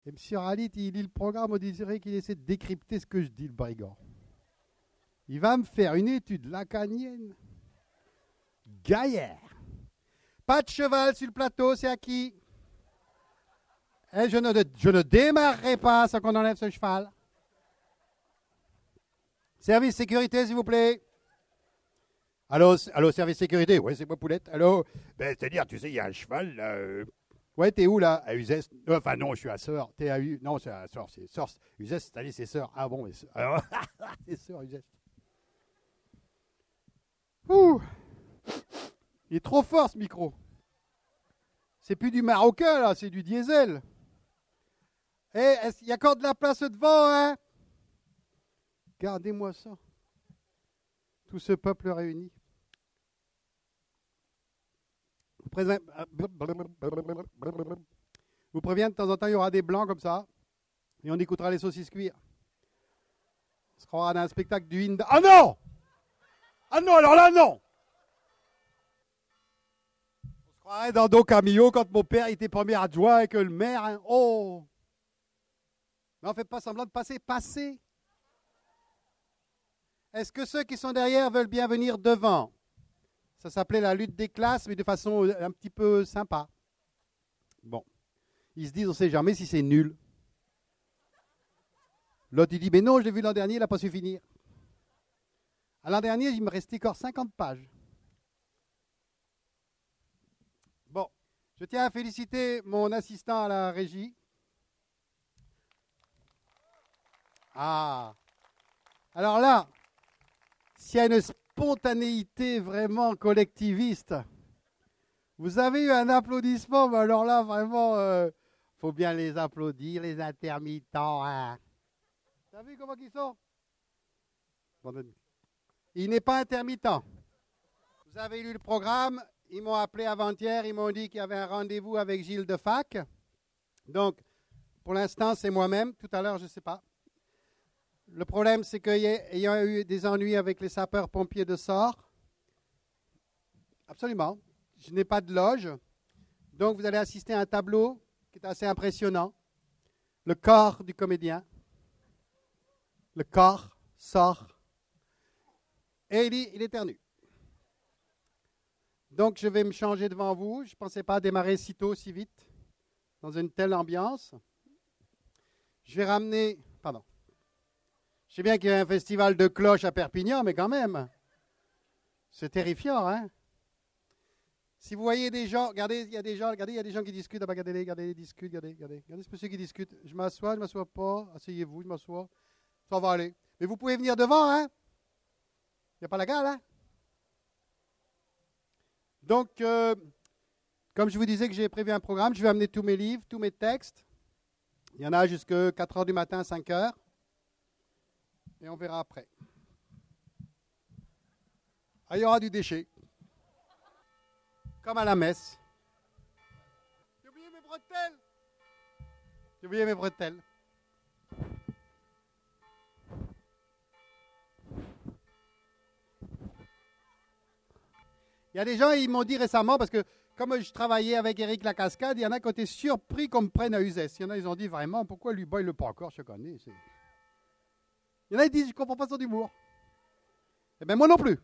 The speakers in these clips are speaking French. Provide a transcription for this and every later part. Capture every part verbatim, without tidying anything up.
Et M. Ralit, il lit le programme, on dirait qu'il essaie de décrypter ce que je dis, le brigand. Il va me faire une étude lacanienne. Gaillard. Pas de cheval sur le plateau, c'est à qui? Et je ne, je ne démarrerai pas sans qu'on enlève ce cheval. Service sécurité, s'il vous plaît. Allô, allô, service sécurité. Oui, c'est moi, Poulette. Allô. Ben, c'est-à-dire, tu sais, il y a un cheval, là. Euh... Ouais, t'es où, là? À Uzès. Euh, enfin, non, je suis à Sœur. T'es à U... Non, c'est à Sœur. C'est Sœur. Uzès, c'est allé, c'est Sœur. Ah bon, mais... Alors, c'est Sœur, Uzès. Ouh. Il est trop fort, ce micro. C'est plus du marocain, là, c'est du diesel. Eh, il y a encore de la place devant, hein? Gardez-moi ça. Tout ce peuple réuni. Vous préviens, vous préviens, de temps en temps, il y aura des blancs comme ça. Et on écoutera les saucisses cuire. On se croira dans un spectacle du Hinda. Ah non! Ah non, alors là, non! On se croirait dans Don Camillo quand mon père était premier adjoint et que le maire... Hein, oh! Non, faites pas semblant de passer. Passez! Est-ce que ceux qui sont derrière veulent bien venir devant? Ça s'appelait la lutte des classes, mais de façon un petit peu sympa. Bon. Ils se disent, on ne sait jamais si c'est nul. L'autre, il dit, mais non, je l'ai vu l'an dernier, il n'a pas su finir. À l'an dernier, il me restait encore cinquante pages. Bon. Je tiens à féliciter mon assistant à la régie. Ah. Alors là, s'il y a une spontanéité vraiment collectiviste, vous avez eu un applaudissement, mais alors là, vraiment, il euh, faut bien les applaudir, les intermittents. Hein. Vous avez vu comment ils sont? Il n'est pas intermittent. Vous avez lu le programme, ils m'ont appelé avant-hier, ils m'ont dit qu'il y avait un rendez-vous avec Gilles Defac. Donc, pour l'instant, c'est moi-même. Tout à l'heure, je ne sais pas. Le problème, c'est qu'il y a eu des ennuis avec les sapeurs-pompiers de Sort. Absolument. Je n'ai pas de loge. Donc, vous allez assister à un tableau qui est assez impressionnant. Le corps du comédien. Le corps sort. Et il, il éternue. Donc, je vais me changer devant vous. Je ne pensais pas démarrer si tôt, si vite, dans une telle ambiance. Je vais ramener... Pardon. Je sais bien qu'il y a un festival de cloches à Perpignan, mais quand même, c'est terrifiant, hein? Si vous voyez des gens, regardez, il y a des gens, regardez, il y a des gens qui discutent, regardez-les, regardez, discutent, regardez, regardez, regardez ce monsieur qui discute. Je m'assois, je ne m'assois pas, asseyez-vous, je m'assois, ça va aller. Mais vous pouvez venir devant, hein? Il n'y a pas la gare, hein? Donc, euh, comme je vous disais que j'ai prévu un programme, je vais amener tous mes livres, tous mes textes. Il y en a jusqu'à quatre heures du matin, cinq heures. Et on verra après. Ah, il y aura du déchet. Comme à la messe. J'ai oublié mes bretelles. J'ai oublié mes bretelles. Il y a des gens, ils m'ont dit récemment, parce que comme je travaillais avec Éric Lacascade, il y en a qui ont été surpris qu'on me prenne à Uzès. Il y en a, ils ont dit vraiment, pourquoi lui, bah, il ne le pas encore chaque année. C'est... Il y en a qui disent, je ne comprends pas son humour. Eh bien, moi non plus.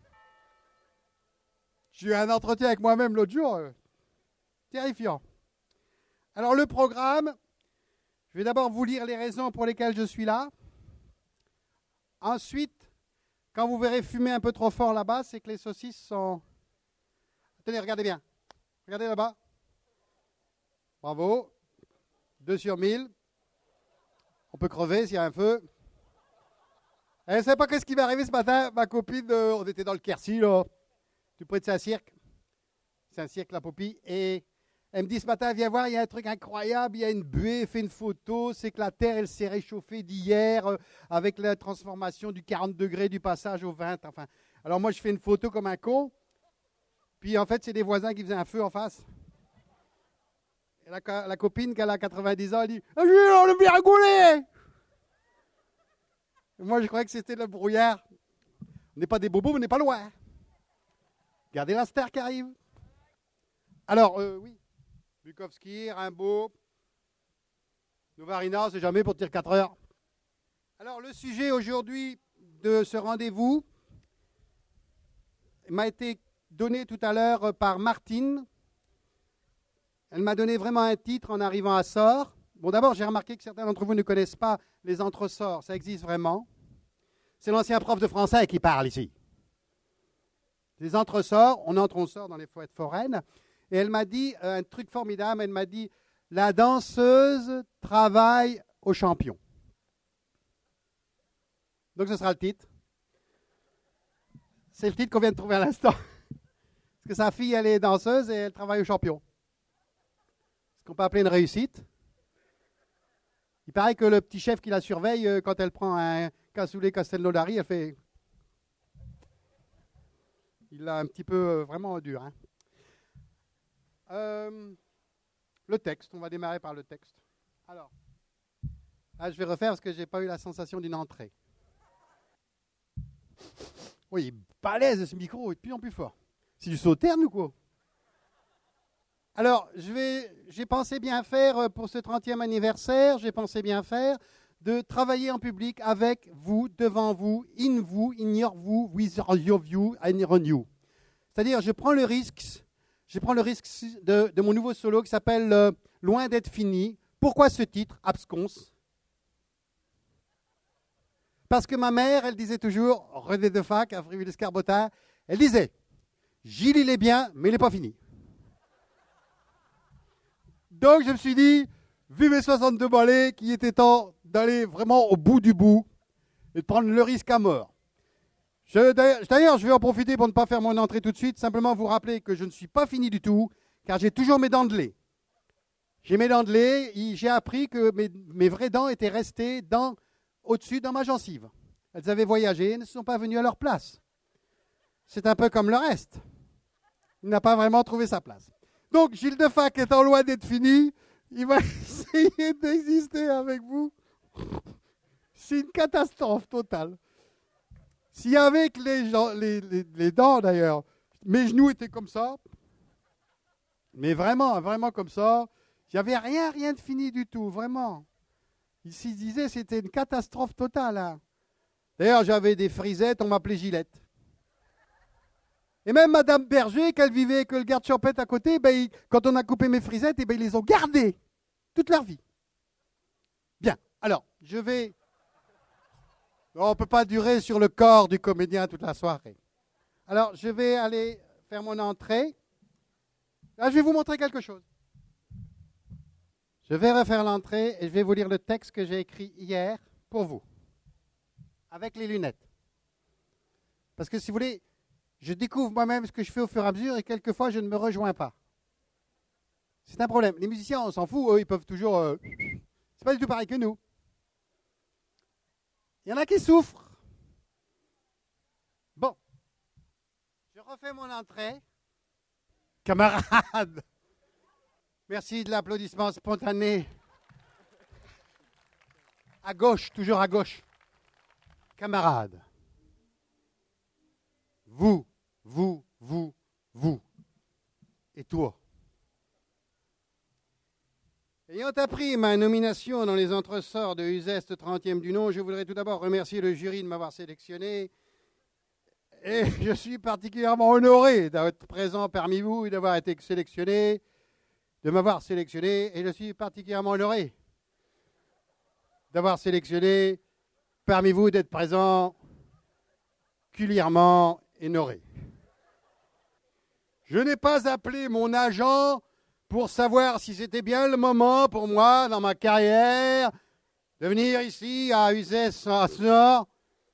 J'ai eu un entretien avec moi-même l'autre jour, euh, terrifiant. Alors, le programme, je vais d'abord vous lire les raisons pour lesquelles je suis là. Ensuite, quand vous verrez fumer un peu trop fort là-bas, c'est que les saucisses sont... Tenez, regardez bien. Regardez là-bas. Bravo. deux sur mille. On peut crever s'il y a un feu. Elle ne sait pas qu'est-ce qui m'est arrivé ce matin. Ma copine, euh, on était dans le Quercy, là, tout près de Saint-Cirque. C'est un cirque, la Popie. Et elle me dit ce matin, viens voir, il y a un truc incroyable, il y a une buée, fais une photo. C'est que la Terre, elle s'est réchauffée d'hier euh, avec la transformation du quarante degrés du passage au vingt. Enfin, alors moi, je fais une photo comme un con. Puis en fait, c'est des voisins qui faisaient un feu en face. Et la, la copine, qui a quatre-vingt-dix ans, elle dit « Ah, Jules, on a bien rigolé !» Moi, je croyais que c'était le brouillard. On n'est pas des bobos, mais on n'est pas loin. Regardez la star qui arrive. Alors, euh, oui, Bukowski, Rimbaud. Novarina, c'est jamais pour dire quatre heures. Alors, le sujet aujourd'hui de ce rendez-vous m'a été donné tout à l'heure par Martine. Elle m'a donné vraiment un titre en arrivant à Sort. Bon, d'abord, j'ai remarqué que certains d'entre vous ne connaissent pas les entresorts. Ça existe vraiment. C'est l'ancien prof de français qui parle ici. Les entresorts, on entre, on sort dans les fêtes foraines. Et elle m'a dit euh, un truc formidable. Elle m'a dit, la danseuse travaille au champion. Donc, ce sera le titre. C'est le titre qu'on vient de trouver à l'instant. Parce que sa fille, elle est danseuse et elle travaille au champion. Ce qu'on peut appeler une réussite. Il paraît que le petit chef qui la surveille, quand elle prend un cassoulet Castelnaudary, elle fait... Il l'a un petit peu vraiment dur. Hein. Euh, le texte, on va démarrer par le texte. Alors, là, je vais refaire parce que je n'ai pas eu la sensation d'une entrée. Oui, il est balèze ce micro, il est de plus en plus fort. C'est du sauterne ou quoi? Alors, je vais, j'ai pensé bien faire pour ce trentième anniversaire, j'ai pensé bien faire de travailler en public avec vous, devant vous, in vous, in your vous, with your you, and on you. C'est-à-dire, je prends le risque, je prends le risque de, de mon nouveau solo qui s'appelle euh, Loin d'être fini. Pourquoi ce titre, Absconce? Parce que ma mère, elle disait toujours, René de Fac, à Friville-Escarbotin, elle disait, Gilles, il est bien, mais il n'est pas fini. Donc, je me suis dit, vu mes soixante-deux balais, qu'il était temps d'aller vraiment au bout du bout et de prendre le risque à mort. Je, d'ailleurs, je vais en profiter pour ne pas faire mon entrée tout de suite, simplement vous rappeler que je ne suis pas fini du tout, car j'ai toujours mes dents de lait. J'ai mes dents de lait, j'ai appris que mes, mes vraies dents étaient restées dans... au-dessus dans ma gencive. Elles avaient voyagé et ne sont pas venues à leur place. C'est un peu comme le reste. Il n'a pas vraiment trouvé sa place. Donc, Gilles de Fac étant loin d'être fini, il va essayer d'exister avec vous. C'est une catastrophe totale. S'il y avait que les, gens, les, les, les dents d'ailleurs, mes genoux étaient comme ça, mais vraiment, vraiment comme ça, il n'y avait rien, rien de fini du tout, vraiment. Ici, il disait c'était une catastrophe totale. Hein. D'ailleurs, j'avais des frisettes, on m'appelait Gillette. Et même Madame Berger, qu'elle vivait avec le garde champêtre à côté, ben, il, quand on a coupé mes frisettes, eh ben, ils les ont gardées toute leur vie. Bien, alors, je vais... On ne peut pas durer sur le corps du comédien toute la soirée. Alors, je vais aller faire mon entrée. Là, je vais vous montrer quelque chose. Je vais refaire l'entrée et je vais vous lire le texte que j'ai écrit hier pour vous, avec les lunettes. Parce que si vous voulez, je découvre moi-même ce que je fais au fur et à mesure et quelquefois je ne me rejoins pas. C'est un problème. Les musiciens, on s'en fout, eux, ils peuvent toujours... Euh... C'est pas du tout pareil que nous. Il y en a qui souffrent. Bon, je refais mon entrée. Camarades, merci de l'applaudissement spontané. À gauche, toujours à gauche. Camarades, vous, vous, vous, vous, et toi. Ayant appris ma nomination dans les entresorts de Uzès trentième du nom, je voudrais tout d'abord remercier le jury de m'avoir sélectionné. Et je suis particulièrement honoré d'être présent parmi vous et d'avoir été sélectionné, de m'avoir sélectionné. Et je suis particulièrement honoré d'avoir sélectionné parmi vous, d'être présent particulièrement honoré. Je n'ai pas appelé mon agent pour savoir si c'était bien le moment pour moi, dans ma carrière, de venir ici à Uzès-Nord.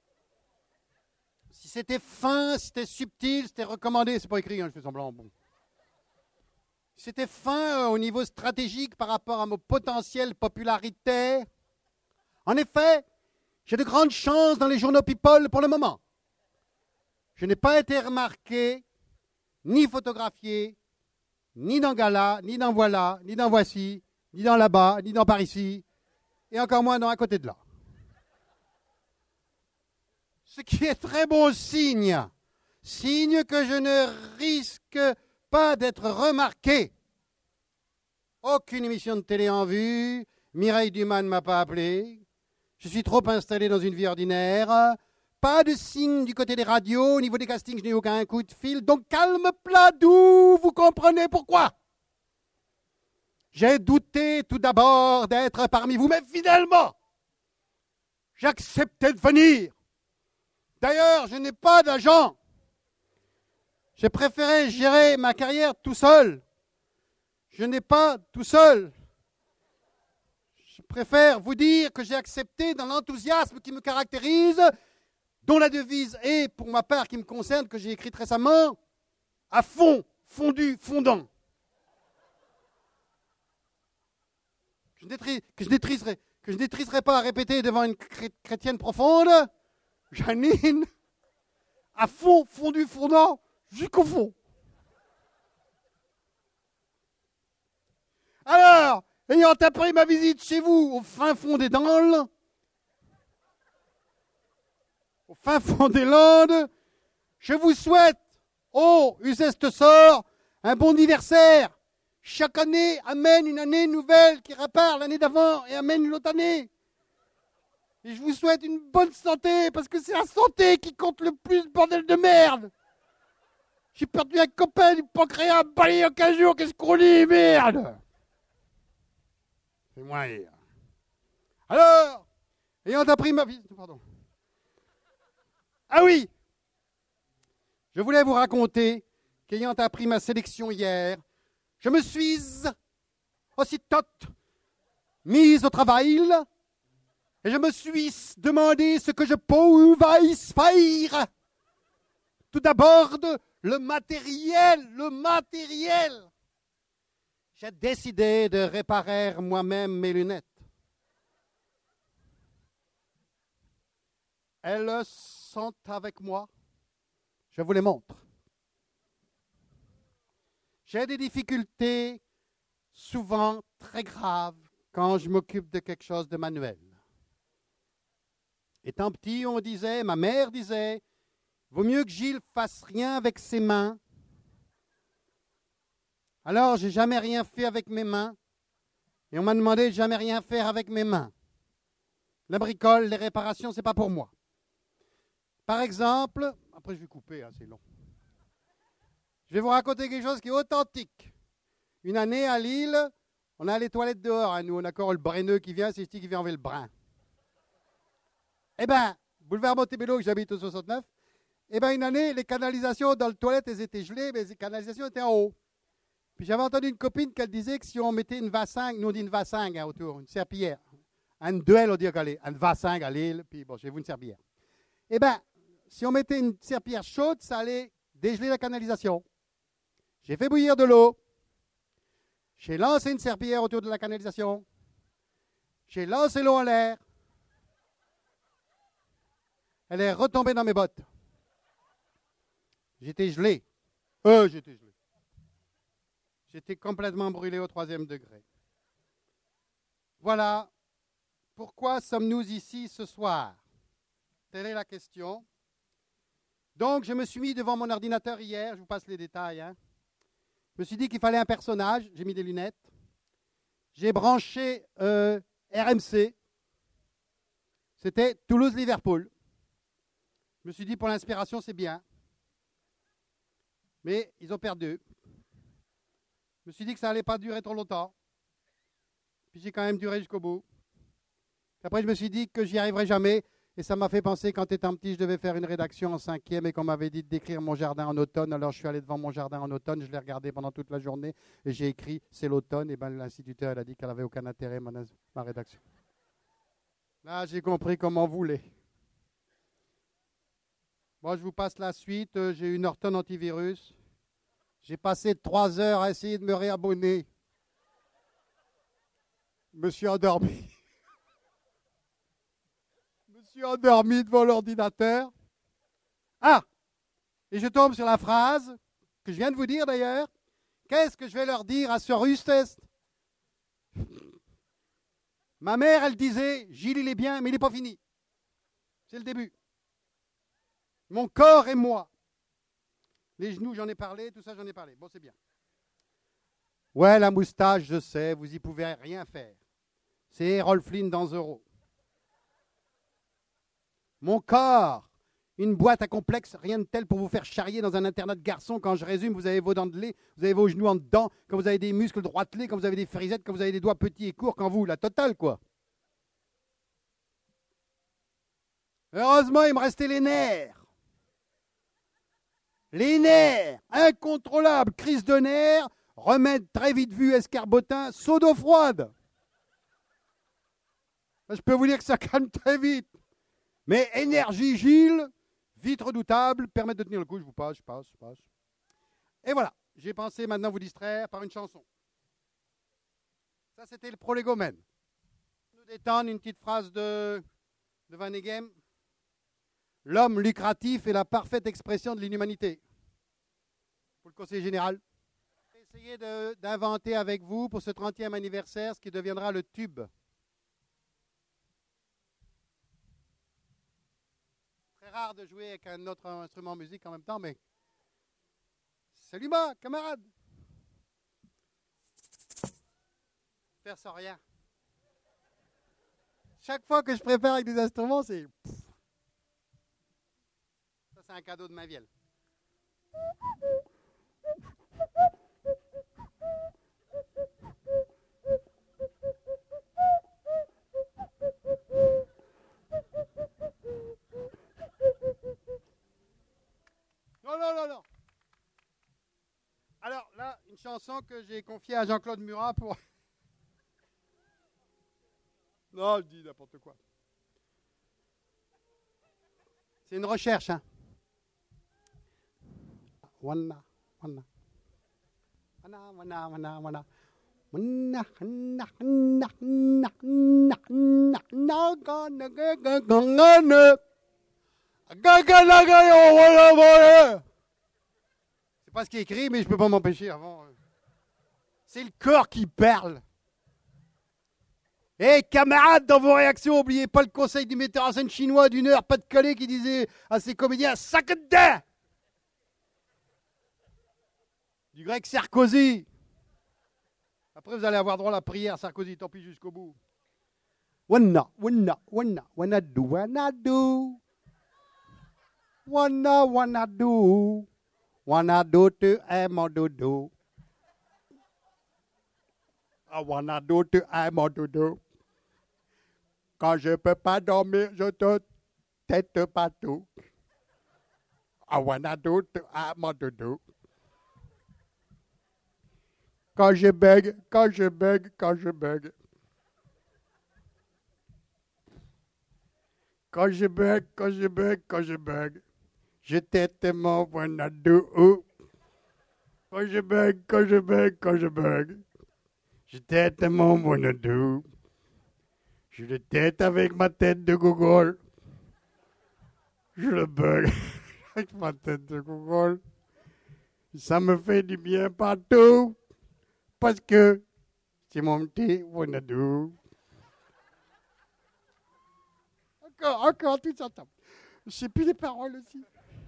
Si c'était fin, si c'était subtil, c'était recommandé, c'est pas écrit, hein, je fais semblant. Bon. Si c'était fin euh, au niveau stratégique par rapport à mon potentiel popularité. En effet, j'ai de grandes chances dans les journaux People pour le moment. Je n'ai pas été remarqué, ni photographié, ni dans Gala, ni dans Voilà, ni dans Voici, ni dans Là-bas, ni dans Par ici, et encore moins dans À côté de là. Ce qui est très bon signe, signe que je ne risque pas d'être remarqué. Aucune émission de télé en vue, Mireille Dumas ne m'a pas appelé. Je suis trop installé dans une vie ordinaire. Pas de signe du côté des radios. Au niveau des castings, je n'ai aucun coup de fil. Donc calme plat doux, vous comprenez pourquoi. J'ai douté tout d'abord d'être parmi vous, mais finalement, j'ai accepté de venir. D'ailleurs, je n'ai pas d'agent. J'ai préféré gérer ma carrière tout seul. Je n'ai pas tout seul. Je préfère vous dire que j'ai accepté dans l'enthousiasme qui me caractérise, dont la devise est, pour ma part, qui me concerne, que j'ai écrite récemment, à fond, fondu, fondant. Que je n'étriserai, que je n'étriserai, que je n'étriserai pas à répéter devant une chrétienne profonde, Janine, à fond, fondu, fondant, jusqu'au fond. Alors, ayant appris ma visite chez vous, au fin fond des Danles, au fin fond des Landes, je vous souhaite, ô useste sort, un bon anniversaire. Chaque année amène une année nouvelle qui répare l'année d'avant et amène une autre année. Et je vous souhaite une bonne santé, parce que c'est la santé qui compte le plus, bordel de merde. J'ai perdu un copain du pancréas balayé en quinze jours, qu'est-ce qu'on dit, merde. C'est moi hier. Alors, ayant appris ma vie... Pardon. Ah oui, je voulais vous raconter qu'ayant appris ma sélection hier, je me suis aussitôt mise au travail et je me suis demandé ce que je pouvais faire. Tout d'abord, le matériel, le matériel. J'ai décidé de réparer moi-même mes lunettes. Elles sont avec moi. Je vous les montre. J'ai des difficultés souvent très graves quand je m'occupe de quelque chose de manuel. Étant petit, on disait, ma mère disait, vaut mieux que Gilles fasse rien avec ses mains. Alors, j'ai jamais rien fait avec mes mains. Et on m'a demandé de jamais rien faire avec mes mains. La bricole, les réparations, c'est pas pour moi. Par exemple, après je vais couper, hein, c'est long. Je vais vous raconter quelque chose qui est authentique. Une année à Lille, on a les toilettes dehors. Hein, nous, on a encore le brenneux qui vient, c'est ici qui vient enlever le brin. Eh bien, boulevard Montebello, j'habite au soixante-neuf, eh bien, une année, les canalisations dans le toilette, elles étaient gelées, mais les canalisations étaient en haut. Puis j'avais entendu une copine qui disait que si on mettait une vassingue, nous on dit une vassingue hein, autour, une serpillière. Un duel, on dit qu'elle une vassingue à Lille, puis bon, chez vous, une serpillière. Eh bien, si on mettait une serpillière chaude, ça allait dégeler la canalisation. J'ai fait bouillir de l'eau. J'ai lancé une serpillière autour de la canalisation. J'ai lancé l'eau en l'air. Elle est retombée dans mes bottes. J'étais gelé. Euh, j'étais gelé. J'étais complètement brûlé au troisième degré. Voilà. Pourquoi sommes-nous ici ce soir? Telle est la question. Donc, je me suis mis devant mon ordinateur hier. Je vous passe les détails. Hein. Je me suis dit qu'il fallait un personnage. J'ai mis des lunettes. J'ai branché euh, R M C. C'était Toulouse-Liverpool. Je me suis dit, pour l'inspiration, c'est bien. Mais ils ont perdu. Je me suis dit que ça n'allait pas durer trop longtemps. Puis j'ai quand même duré jusqu'au bout. Puis après, je me suis dit que j'y arriverais jamais. Et ça m'a fait penser, quand étant petit, je devais faire une rédaction en cinquième et qu'on m'avait dit de décrire mon jardin en automne. Alors je suis allé devant mon jardin en automne, je l'ai regardé pendant toute la journée et j'ai écrit « c'est l'automne ». Et ben l'instituteur elle a dit qu'elle n'avait aucun intérêt, ma, ma rédaction. Là, j'ai compris comment vous voulez. Moi, je vous passe la suite. J'ai eu Norton antivirus. J'ai passé trois heures à essayer de me réabonner. Je me suis endormi. Je me suis endormi devant l'ordinateur. Ah! Et je tombe sur la phrase que je viens de vous dire d'ailleurs. Qu'est-ce que je vais leur dire à ce Rustest? Ma mère, elle disait, Gilles, il est bien, mais il n'est pas fini. C'est le début. Mon corps et moi. Les genoux, j'en ai parlé, tout ça, j'en ai parlé. Bon, c'est bien. Ouais, la moustache, je sais, vous y pouvez rien faire. C'est Errol Flynn dans Zorro. Mon corps, une boîte à complexe, rien de tel pour vous faire charrier dans un internat de garçons. Quand je résume, vous avez vos dents de lait, vous avez vos genoux en dedans, quand vous avez des muscles droitelés, quand vous avez des frisettes, quand vous avez des doigts petits et courts, quand vous, la totale, quoi. Heureusement, il me restait les nerfs. Les nerfs, incontrôlables, crise de nerfs, remède très vite vu, escarbotin, seau d'eau froide. Je peux vous dire que ça calme très vite. Mais énergie Gilles, vite redoutable, permet de tenir le coup. Je vous passe, je passe, je passe. Et voilà, j'ai pensé maintenant vous distraire par une chanson. Ça, c'était le prolégomène. Nous détendre une petite phrase de, de Van Eghem. L'homme lucratif est la parfaite expression de l'inhumanité. Pour le conseiller général. Je vais essayer de, d'inventer avec vous pour ce trentième anniversaire ce qui deviendra le tube. Très rare de jouer avec un autre instrument de musique en même temps, mais salut moi, camarade. Faire sans rien. Chaque fois que je prépare avec des instruments, c'est... Ça, c'est un cadeau de ma vielle. Non, non, non, non. Alors là, une chanson que j'ai confiée à Jean-Claude Murat pour... Non, je dis n'importe quoi. C'est une recherche, hein. Wana, wana. Wana, wana, wana, wana. Wana, wana, wana, wana, wana, wana, wana, wana. C'est pas ce qui est écrit, mais je peux pas m'empêcher avant. C'est le corps qui parle. Hé, hey, camarades, dans vos réactions, n'oubliez pas le conseil du metteur en scène chinois d'une heure, pas de Calais, qui disait à ses comédiens « sac de dents !» Du grec Sarkozy. Après, vous allez avoir droit à la prière Sarkozy, tant pis jusqu'au bout. Wanna, wanna, wanna, wanna do, wanna do. Wanna, wanna do. Wanna do to am or do do. I wanna do to am or do do. Quand je peux pas dormir, je te tête partout. I wanna do to am or do do. Quand je bègue, quand je bègue, quand je bègue. Quand je bègue, quand je bègue, quand je bègue. Je tête mon wanna do. Quand je bègue, quand je bègue, quand je bègue. Je tête mon wanna do. Je le tête avec ma tête de Google. Je le bug avec ma tête de Google. Ça me fait du bien partout. Parce que c'est mon petit wanna do. Encore, encore, tout ça. Je sais plus les paroles aussi.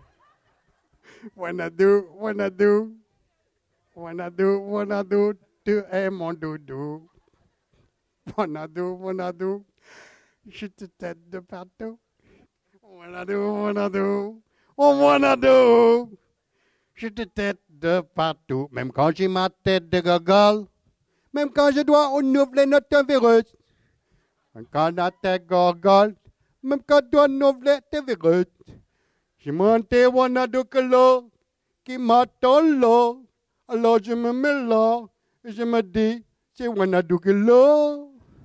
Wanna do, wanna do. Wanna do, wanna do. Tu es mon doudou. Wanna do, wanna do. Je te tête de partout. Wanna do, wanna do. Oh, wanna do. Je te tête de partout. Même quand j'ai ma tête de gogol. Même quand je dois renouveler notre virus. Même quand la tête gogol. Même quand je dois renouveler tes virus. J'ai monté wanna do que l'eau. Qui m'attend là. Alors je me mets là. Et je me dis, c'est wanna do que l'eau.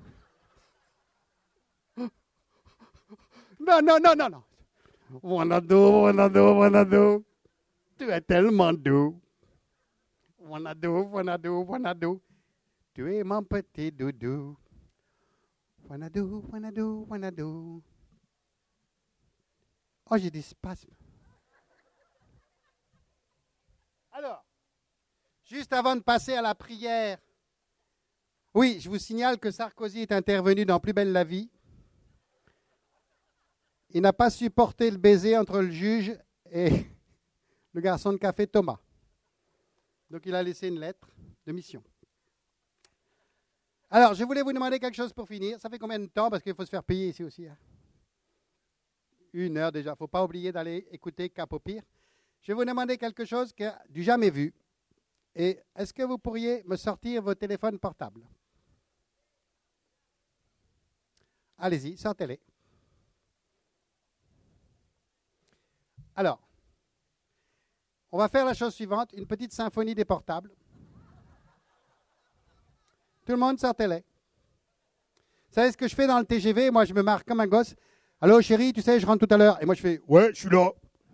Non, non, non, non, non. Wanna do, wanna do, wanna do. Tu es tellement doux. Wanna do, wanna do, wanna do. Tu es mon petit doudou. Wanna do, wanna do, wanna do. Oh, j'ai des spasmes. Alors, juste avant de passer à la prière, oui, je vous signale que Sarkozy est intervenu dans Plus belle la vie. Il n'a pas supporté le baiser entre le juge et le garçon de café Thomas. Donc il a laissé une lettre de mission. Alors, je voulais vous demander quelque chose pour finir. Ça fait combien de temps? Parce qu'il faut se faire payer ici aussi. Hein. Une heure déjà. Il ne faut pas oublier d'aller écouter Cap au pire. Je vais vous demander quelque chose que du jamais vu. Et est-ce que vous pourriez me sortir vos téléphones portables? Allez-y, sortez-les. Alors, on va faire la chose suivante, une petite symphonie des portables. Tout le monde, sortez-les. Vous savez ce que je fais dans le T G V? Moi, je me marre comme un gosse. Allô, chérie, tu sais, je rentre tout à l'heure. Et moi, je fais, ouais, je suis là.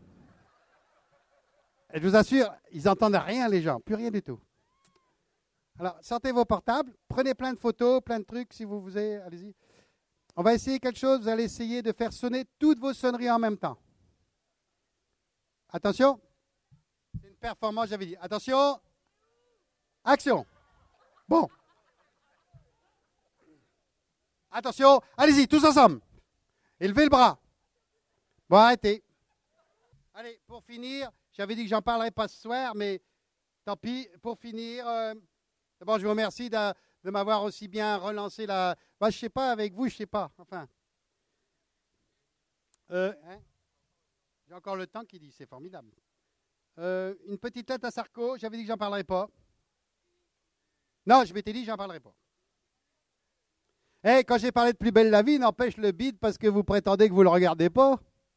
Et je vous assure, ils n'entendent rien, les gens, plus rien du tout. Alors, sortez vos portables, prenez plein de photos, plein de trucs, si vous voulez, allez-y. On va essayer quelque chose, vous allez essayer de faire sonner toutes vos sonneries en même temps. Attention, c'est une performance, j'avais dit. Attention, action. Bon. Attention, allez-y, tous ensemble. Élevez le bras. Bon, arrêtez. Allez, pour finir, j'avais dit que j'en parlerais pas ce soir, mais tant pis. Pour finir, euh, d'abord, je vous remercie de, de m'avoir aussi bien relancé la... Bah, je sais pas, avec vous, je sais pas. Enfin. Euh, hein? J'ai encore le temps qui dit, c'est formidable. Euh, une petite lettre à Sarko, j'avais dit que j'en parlerais pas. Non, je m'étais dit que j'en parlerais pas. Eh, quand j'ai parlé de Plus belle la vie, n'empêche le bide parce que vous prétendez que vous ne le regardez pas.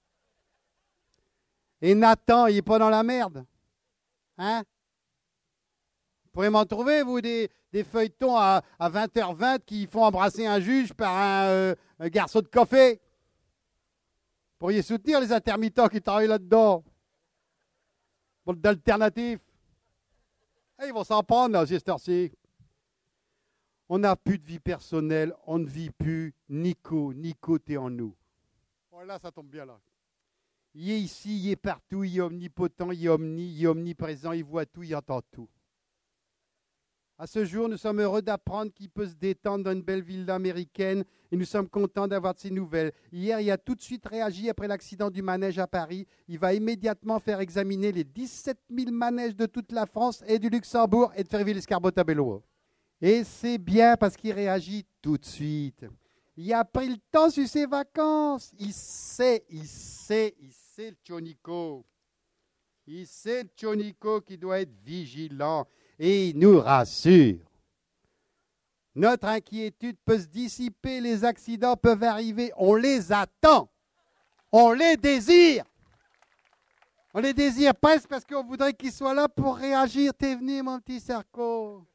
Et Nathan, il n'est pas dans la merde. Hein? Vous pourrez m'en trouver, vous, des, des feuilletons à, à vingt heures vingt qui font embrasser un juge par un, euh, un garçon de café. Vous pourriez soutenir les intermittents qui travaillent là-dedans. Bande d'alternatifs. Eh, ils vont s'en prendre, là, ces heure-ci. On n'a plus de vie personnelle, on ne vit plus. Nico, Nico, t'es en nous. Oh là, ça tombe bien là. Il est ici, il est partout, il est omnipotent, il est omni, il est omniprésent, il voit tout, il entend tout. À ce jour, nous sommes heureux d'apprendre qu'il peut se détendre dans une belle ville américaine et nous sommes contents d'avoir de ces nouvelles. Hier, il a tout de suite réagi après l'accident du manège à Paris. Il va immédiatement faire examiner les dix-sept mille manèges de toute la France et du Luxembourg et de Ferville-Escarbotta-Bellois. Et c'est bien parce qu'il réagit tout de suite. Il a pris le temps sur ses vacances. Il sait, il sait, il sait le Tchonico. Il sait le Tchonico qui doit être vigilant. Et il nous rassure. Notre inquiétude peut se dissiper, les accidents peuvent arriver. On les attend. On les désire. On les désire presque parce qu'on voudrait qu'ils soient là pour réagir. T'es venu, mon petit Sarko.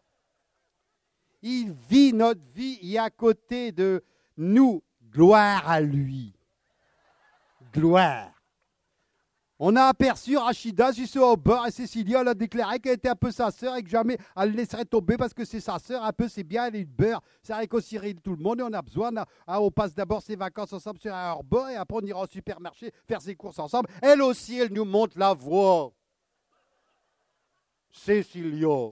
Il vit notre vie et à côté de nous, gloire à lui. Gloire. On a aperçu Rachida sur ce haut-bord et Cécilia elle a déclaré qu'elle était un peu sa sœur et que jamais elle le laisserait tomber parce que c'est sa sœur, un peu c'est bien, elle est une beurre, ça réconcilier tout le monde et on a besoin, hein, on passe d'abord ses vacances ensemble sur un hors-bord et après on ira au supermarché faire ses courses ensemble. Elle aussi, elle nous montre la voie. Cécilia.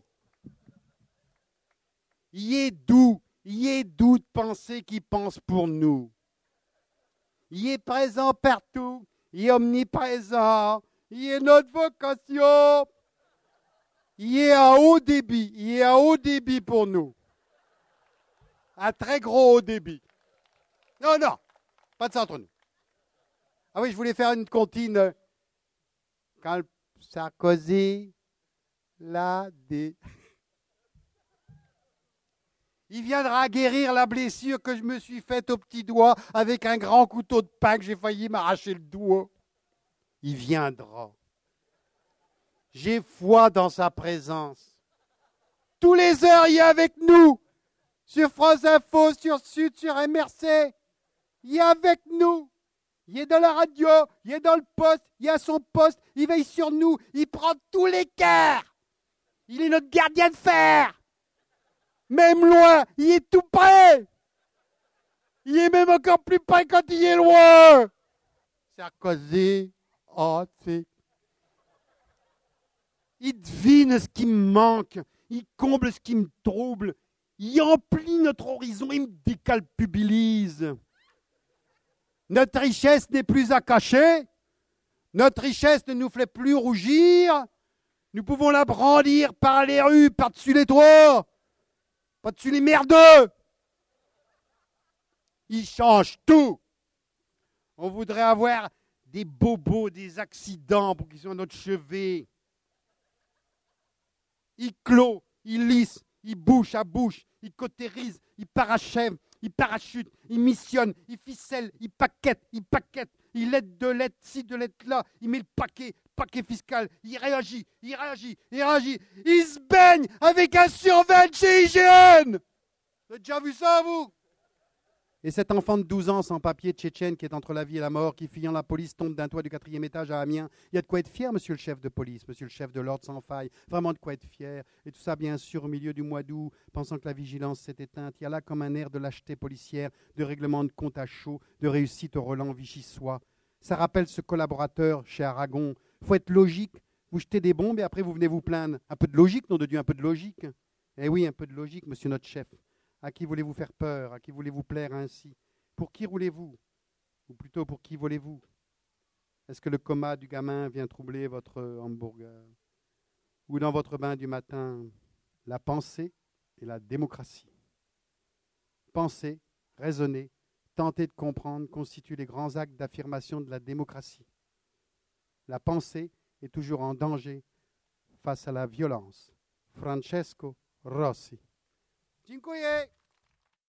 Il est doux, il est doux de penser qu'il pense pour nous. Il est présent partout, il est omniprésent, il est notre vocation. Il est à haut débit, il est à haut débit pour nous. Un très gros haut débit. Non, non, pas de ça entre nous. Ah oui, je voulais faire une comptine. Quand Sarkozy l'a dit. Il viendra guérir la blessure que je me suis faite au petit doigt avec un grand couteau de pain que j'ai failli m'arracher le doigt. Il viendra. J'ai foi dans sa présence. Tous les heures, il est avec nous. Sur France Info, sur Sud, sur M R C. Il est avec nous. Il est dans la radio, il est dans le poste, il est à son poste, il veille sur nous, il prend tous les cœurs. Il est notre gardien de fer. Même loin, il est tout près. Il est même encore plus près quand il est loin. Sarkozy, oh, c'est... Il devine ce qui me manque, il comble ce qui me trouble, il emplit notre horizon, il me décalpabilise. Notre richesse n'est plus à cacher, notre richesse ne nous fait plus rougir, nous pouvons la brandir par les rues, par-dessus les toits. Pas dessus les merdeux. Ils changent tout. On voudrait avoir des bobos, des accidents pour qu'ils soient à notre chevet. Ils clôt, ils lissent, ils bouche à bouche, ils cautérisent, ils parachèvent, ils parachutent, ils missionnent, ils ficellent, ils paquettent, ils paquettent, ils lettent de lettres ci, de lettres là, il met le paquet, paquet fiscal, il réagit, il réagit, il réagit, il se baigne avec un survêt chez I G N. Vous avez déjà vu ça, vous? Et cet enfant de douze ans sans papier tchétchène qui est entre la vie et la mort, qui fuyant la police tombe d'un toit du quatrième étage à Amiens, il y a de quoi être fier, monsieur le chef de police, monsieur le chef de l'ordre sans faille, vraiment de quoi être fier. Et tout ça, bien sûr, au milieu du mois d'août, pensant que la vigilance s'est éteinte, il y a là comme un air de lâcheté policière, de règlement de compte à chaud, de réussite au Roland Vichy-Soie. Ça rappelle ce collaborateur chez Aragon. Il faut être logique, vous jetez des bombes et après vous venez vous plaindre. Un peu de logique, nom de Dieu, un peu de logique. Eh oui, un peu de logique, monsieur notre chef. À qui voulez-vous faire peur? À qui voulez-vous plaire ainsi? Pour qui roulez-vous? Ou plutôt, pour qui volez-vous? Est-ce que le coma du gamin vient troubler votre hamburger? Ou dans votre bain du matin, la pensée et la démocratie? Penser, raisonner, tenter de comprendre constituent les grands actes d'affirmation de la démocratie. La pensée est toujours en danger face à la violence. Francesco Rossi. Dziękuję.